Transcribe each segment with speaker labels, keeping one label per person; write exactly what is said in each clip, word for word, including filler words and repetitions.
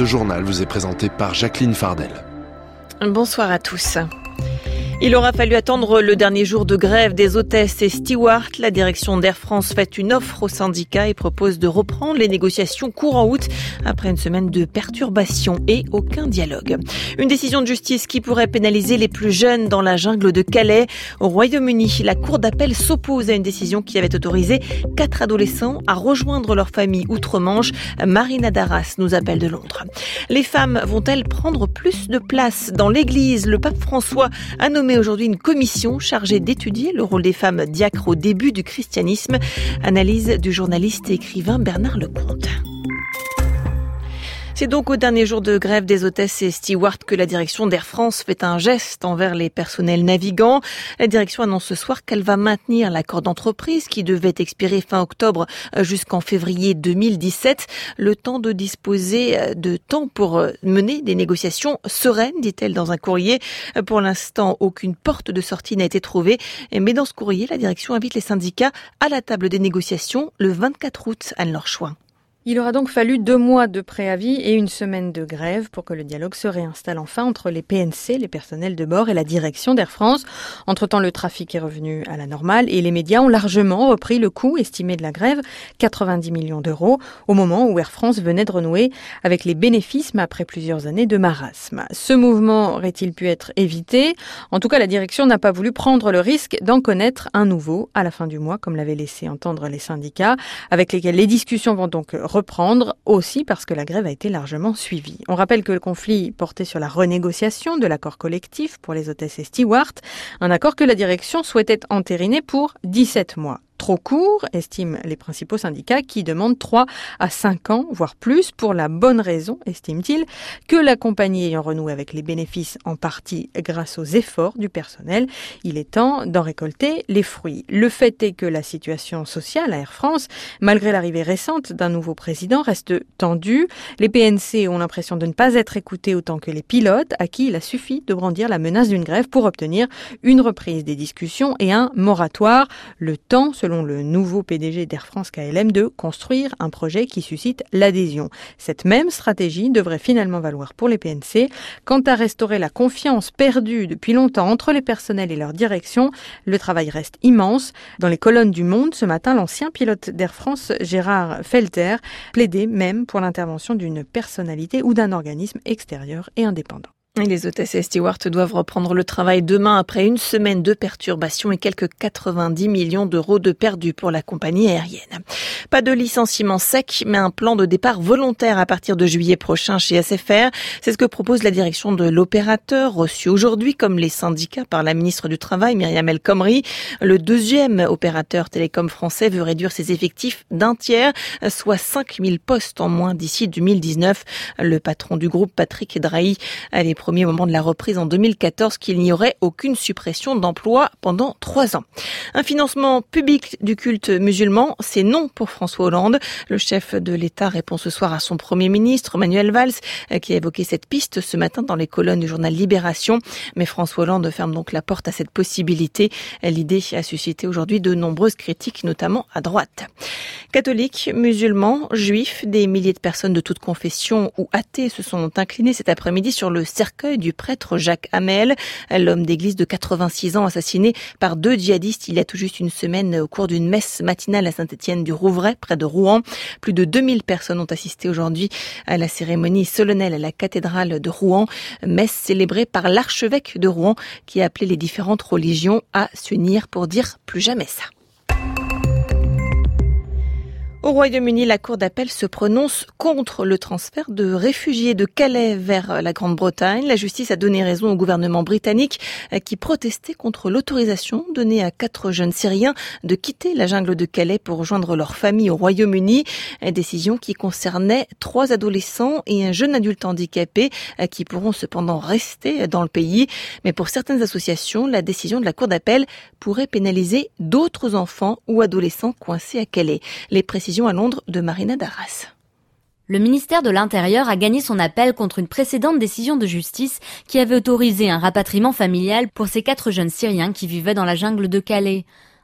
Speaker 1: Ce journal vous est présenté par Jacqueline Fardel.
Speaker 2: Bonsoir à tous. Il aura fallu attendre le dernier jour de grève des hôtesses et stewards. La direction d'Air France fait une offre aux syndicats et propose de reprendre les négociations courant août après une semaine de perturbations et aucun dialogue. Une décision de justice qui pourrait pénaliser les plus jeunes dans la jungle de Calais. Au Royaume-Uni, la cour d'appel s'oppose à une décision qui avait autorisé quatre adolescents à rejoindre leur famille outre-Manche. Marina Darras nous appelle de Londres. Les femmes vont-elles prendre plus de place dans l'église? Le pape François a nommé aujourd'hui une commission chargée d'étudier le rôle des femmes diacres au début du christianisme. Analyse du journaliste et écrivain Bernard Lecomte. C'est donc au dernier jour de grève des hôtesses et stewards que la direction d'Air France fait un geste envers les personnels navigants. La direction annonce ce soir qu'elle va maintenir l'accord d'entreprise qui devait expirer fin octobre jusqu'en février deux mille dix-sept. Le temps de disposer de temps pour mener des négociations sereines, dit-elle dans un courrier. Pour l'instant, aucune porte de sortie n'a été trouvée. Mais dans ce courrier, la direction invite les syndicats à la table des négociations le vingt-quatre août, Anne-Laure Chouin.
Speaker 3: Il aura donc fallu deux mois de préavis et une semaine de grève pour que le dialogue se réinstalle enfin entre les P N C, les personnels de bord, et la direction d'Air France. Entre-temps, le trafic est revenu à la normale et les médias ont largement repris le coût estimé de la grève, quatre-vingt-dix millions d'euros, au moment où Air France venait de renouer avec les bénéfices après plusieurs années de marasme. Ce mouvement aurait-il pu être évité? En tout cas, la direction n'a pas voulu prendre le risque d'en connaître un nouveau à la fin du mois, comme l'avaient laissé entendre les syndicats, avec lesquels les discussions vont donc reprendre aussi parce que la grève a été largement suivie. On rappelle que le conflit portait sur la renégociation de l'accord collectif pour les hôtesses et stewards, un accord que la direction souhaitait entériner pour dix-sept mois. Trop court, estiment les principaux syndicats qui demandent trois à cinq ans, voire plus, pour la bonne raison, estiment-ils, que la compagnie ayant renoué avec les bénéfices en partie grâce aux efforts du personnel, il est temps d'en récolter les fruits. Le fait est que la situation sociale à Air France, malgré l'arrivée récente d'un nouveau président, reste tendue. Les P N C ont l'impression de ne pas être écoutés autant que les pilotes, à qui il a suffi de brandir la menace d'une grève pour obtenir une reprise des discussions et un moratoire. Le temps, selon le nouveau P D G d'Air France K L M, de construire un projet qui suscite l'adhésion. Cette même stratégie devrait finalement valoir pour les P N C. Quant à restaurer la confiance perdue depuis longtemps entre les personnels et leur direction, le travail reste immense. Dans les colonnes du Monde, ce matin, l'ancien pilote d'Air France, Gérard Felter, plaidait même pour l'intervention d'une personnalité ou d'un organisme extérieur et indépendant.
Speaker 2: Et les hôtesses et stewards doivent reprendre le travail demain après une semaine de perturbations et quelques quatre-vingt-dix millions d'euros de perdus pour la compagnie aérienne. Pas de licenciement sec, mais un plan de départ volontaire à partir de juillet prochain chez S F R. C'est ce que propose la direction de l'opérateur, reçu aujourd'hui comme les syndicats par la ministre du Travail, Myriam El Khomri. Le deuxième opérateur télécom français veut réduire ses effectifs d'un tiers, soit cinq mille postes en moins d'ici deux mille dix-neuf. Le patron du groupe, Patrick Drahi, avait premier moment de la reprise en deux mille quatorze qu'il n'y aurait aucune suppression d'emplois pendant trois ans. Un financement public du culte musulman, c'est non pour François Hollande. Le chef de l'État répond ce soir à son Premier ministre, Manuel Valls, qui a évoqué cette piste ce matin dans les colonnes du journal Libération. Mais François Hollande ferme donc la porte à cette possibilité. L'idée a suscité aujourd'hui de nombreuses critiques, notamment à droite. Catholiques, musulmans, juifs, des milliers de personnes de toute confession ou athées se sont inclinés cet après-midi sur le cercueil du prêtre Jacques Hamel, l'homme d'église de quatre-vingt-six ans assassiné par deux djihadistes il y a tout juste une semaine au cours d'une messe matinale à Saint-Étienne-du-Rouvray, près de Rouen. Plus de deux mille personnes ont assisté aujourd'hui à la cérémonie solennelle à la cathédrale de Rouen, messe célébrée par l'archevêque de Rouen qui a appelé les différentes religions à s'unir pour dire plus jamais ça. Au Royaume-Uni, la Cour d'appel se prononce contre le transfert de réfugiés de Calais vers la Grande-Bretagne. La justice a donné raison au gouvernement britannique qui protestait contre l'autorisation donnée à quatre jeunes Syriens de quitter la jungle de Calais pour rejoindre leur famille au Royaume-Uni. Décision qui concernait trois adolescents et un jeune adulte handicapé qui pourront cependant rester dans le pays. Mais pour certaines associations, la décision de la Cour d'appel pourrait pénaliser d'autres enfants ou adolescents coincés à Calais. Les précisions à Londres de Marina Darras.
Speaker 4: Le ministère de l'Intérieur a gagné son appel contre une précédente décision de justice qui avait autorisé un rapatriement familial pour ces quatre jeunes Syriens qui vivaient dans la jungle de Calais.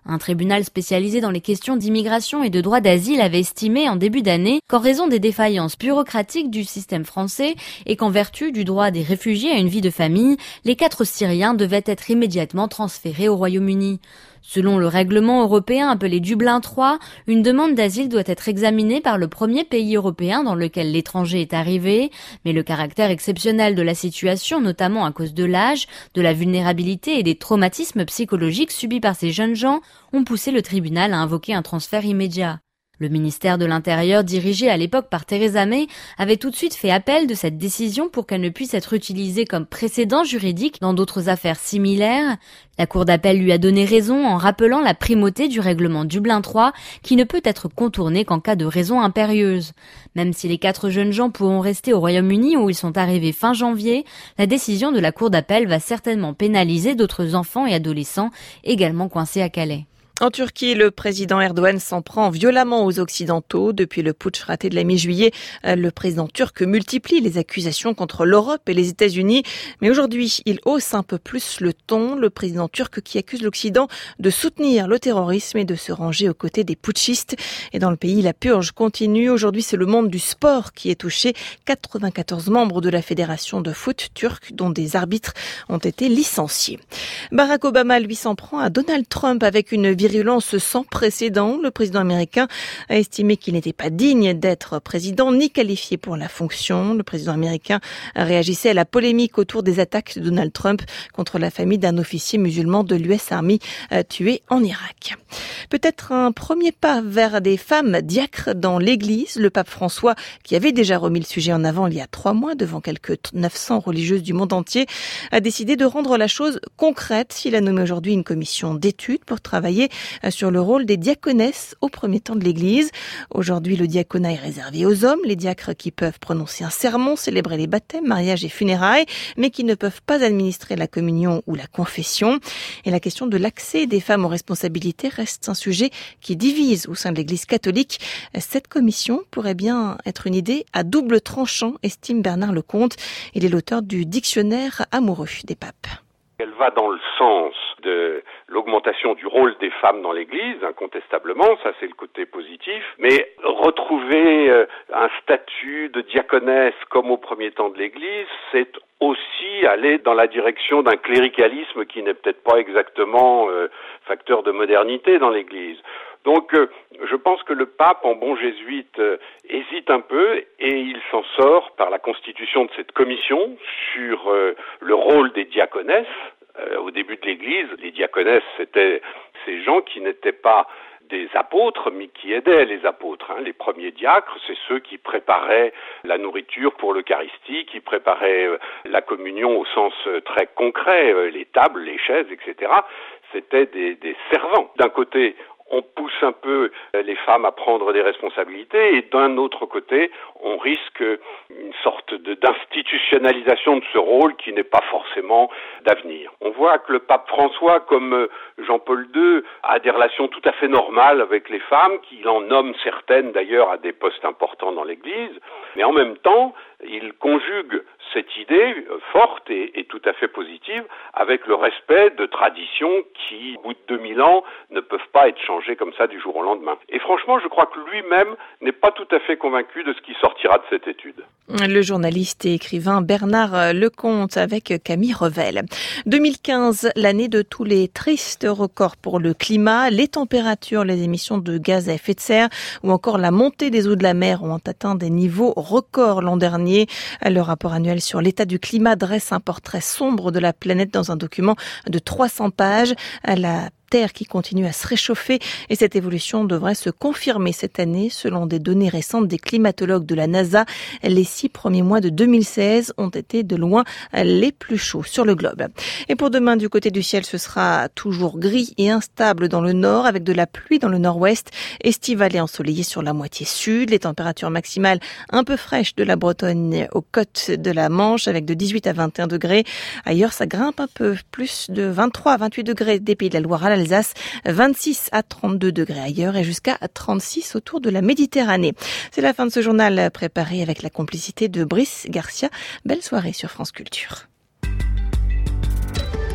Speaker 4: Un tribunal spécialisé dans les questions d'immigration et de droit d'asile avait estimé en début d'année qu'en raison des défaillances bureaucratiques du système français et qu'en vertu du droit des réfugiés à une vie de famille, les quatre Syriens devaient être immédiatement transférés au Royaume-Uni. Selon le règlement européen appelé Dublin trois, une demande d'asile doit être examinée par le premier pays européen dans lequel l'étranger est arrivé, mais le caractère exceptionnel de la situation, notamment à cause de l'âge, de la vulnérabilité et des traumatismes psychologiques subis par ces jeunes gens, ont poussé le tribunal à invoquer un transfert immédiat. Le ministère de l'Intérieur, dirigé à l'époque par Theresa May, avait tout de suite fait appel de cette décision pour qu'elle ne puisse être utilisée comme précédent juridique dans d'autres affaires similaires. La Cour d'appel lui a donné raison en rappelant la primauté du règlement Dublin trois qui ne peut être contourné qu'en cas de raison impérieuse. Même si les quatre jeunes gens pourront rester au Royaume-Uni où ils sont arrivés fin janvier, la décision de la Cour d'appel va certainement pénaliser d'autres enfants et adolescents également coincés à Calais.
Speaker 2: En Turquie, le président Erdogan s'en prend violemment aux Occidentaux. Depuis le putsch raté de la mi-juillet, le président turc multiplie les accusations contre l'Europe et les États-Unis. Mais aujourd'hui, il hausse un peu plus le ton. Le président turc qui accuse l'Occident de soutenir le terrorisme et de se ranger aux côtés des putschistes. Et dans le pays, la purge continue. Aujourd'hui, c'est le monde du sport qui est touché. quatre-vingt-quatorze membres de la fédération de foot turque, dont des arbitres, ont été licenciés. Barack Obama, lui, s'en prend à Donald Trump avec une virulence sans précédent. Le président américain a estimé qu'il n'était pas digne d'être président ni qualifié pour la fonction. Le président américain réagissait à la polémique autour des attaques de Donald Trump contre la famille d'un officier musulman de l'U S Army tué en Irak. Peut-être un premier pas vers des femmes diacres dans l'Église. Le pape François, qui avait déjà remis le sujet en avant il y a trois mois devant quelques neuf cents religieuses du monde entier, a décidé de rendre la chose concrète. Il a nommé aujourd'hui une commission d'études pour travailler sur le rôle des diaconesses au premier temps de l'Église. Aujourd'hui, le diaconat est réservé aux hommes, les diacres qui peuvent prononcer un sermon, célébrer les baptêmes, mariages et funérailles, mais qui ne peuvent pas administrer la communion ou la confession. Et la question de l'accès des femmes aux responsabilités reste un sujet qui divise au sein de l'Église catholique. Cette commission pourrait bien être une idée à double tranchant, estime Bernard Lecomte. Il est l'auteur du dictionnaire amoureux des papes.
Speaker 5: Elle va dans le sens de l'augmentation du rôle des femmes dans l'Église, incontestablement, ça c'est le côté positif, mais retrouver un statut de diaconesse comme au premier temps de l'Église, c'est aussi aller dans la direction d'un cléricalisme qui n'est peut-être pas exactement euh, facteur de modernité dans l'Église. Donc euh, je pense que le pape, en bon jésuite, euh, hésite un peu et il s'en sort par la constitution de cette commission sur euh, le rôle des diaconesses. Euh, au début de l'Église, les diaconesses, c'était ces gens qui n'étaient pas des apôtres, mais qui aidaient les apôtres. Hein. Les premiers diacres, c'est ceux qui préparaient la nourriture pour l'Eucharistie, qui préparaient euh, la communion au sens euh, très concret, euh, les tables, les chaises, et cetera. C'était des, des servants. D'un côté, on pousse un peu les femmes à prendre des responsabilités et d'un autre côté, on risque une sorte de, d'institutionnalisation de ce rôle qui n'est pas forcément d'avenir. On voit que le pape François, comme Jean-Paul deux, a des relations tout à fait normales avec les femmes, qu'il en nomme certaines d'ailleurs à des postes importants dans l'Église, mais en même temps, il conjugue cette idée forte et, et tout à fait positive avec le respect de traditions qui, au bout de deux mille ans, ne peuvent pas être changées comme ça du jour au lendemain. Et franchement, je crois que lui-même n'est pas tout à fait convaincu de ce qui sortira de cette étude.
Speaker 2: Le journaliste et écrivain Bernard Lecomte avec Camille Revel. deux mille quinze, l'année de tous les tristes records pour le climat, les températures, les émissions de gaz à effet de serre ou encore la montée des eaux de la mer ont atteint des niveaux records l'an dernier. Le rapport annuel sur l'état du climat dresse un portrait sombre de la planète dans un document de trois cents pages. La Terre qui continue à se réchauffer et cette évolution devrait se confirmer cette année selon des données récentes des climatologues de la NASA. Les six premiers mois de deux mille seize ont été de loin les plus chauds sur le globe. Et pour demain, du côté du ciel, ce sera toujours gris et instable dans le nord avec de la pluie dans le nord-ouest, estival et ensoleillé sur la moitié sud. Les températures maximales un peu fraîches de la Bretagne aux côtes de la Manche avec de dix-huit à vingt et un degrés. Ailleurs, ça grimpe un peu, plus de vingt-trois à vingt-huit degrés des Pays de la Loire à la Alsace, vingt-six à trente-deux degrés ailleurs et jusqu'à trente-six autour de la Méditerranée. C'est la fin de ce journal préparé avec la complicité de Brice Garcia. Belle soirée sur France Culture.